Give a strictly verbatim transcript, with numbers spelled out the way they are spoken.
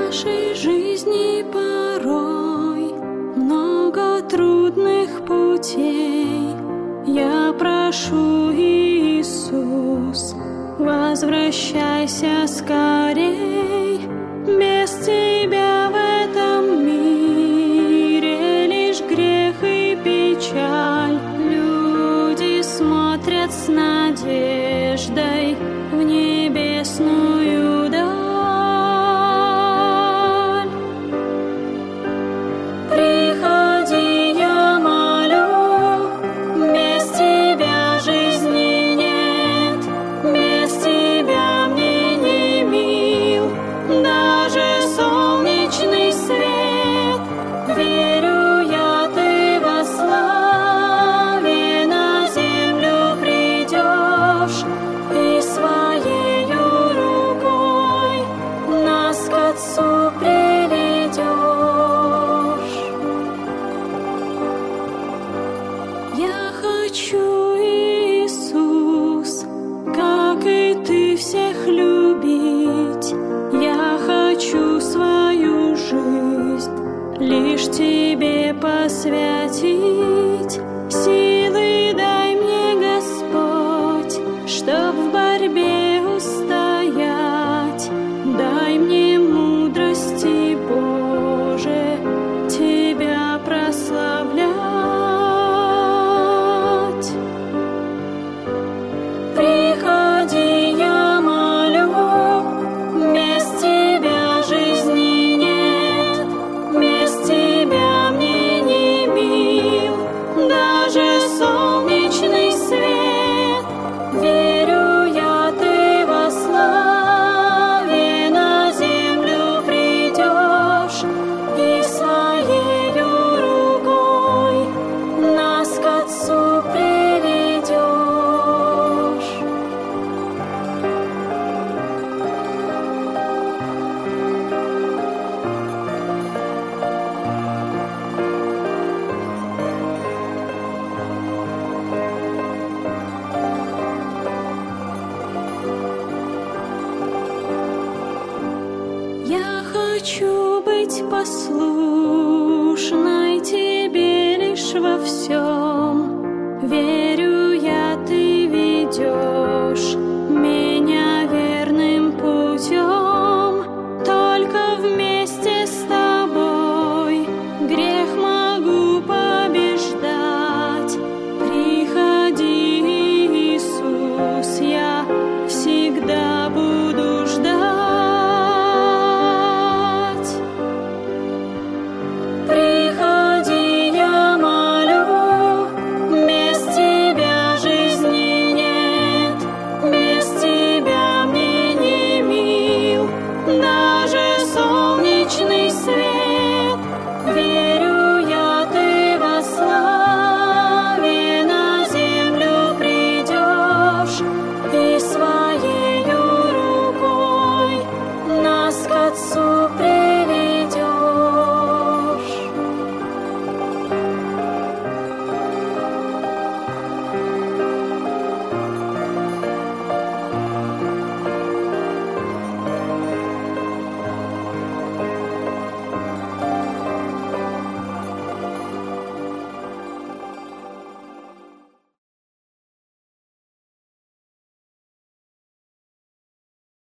нашей жизни порой много трудных путей. Я прошу, Иисус, возвращайся скорей. Без Тебя в этом мире лишь грех и печаль. Люди смотрят с надеждой в небесную даль. Приходи, я молю, без Тебя жизни нет, без Тебя мне не мил даже солнечный свет. Верю я, Ты во славе на землю придешь и своею рукой нас к Отцу приведешь. Я хочу, Иисус, как и Ты, всех любить. Я хочу свою жизнь лишь Тебе посвятить. Силы дай мне, Господь, чтоб в борьбе устоять. Дай мне мудрости, Боже, Тебя прославлять. Приходи, я молю, без Тебя жизни нет, без Тебя мне не мил даже солнечный свет. Верю я, Ты во славе на землю придешь и своею рукой нас к Отцу приведешь. Я хочу быть послушной Тебе лишь во всем.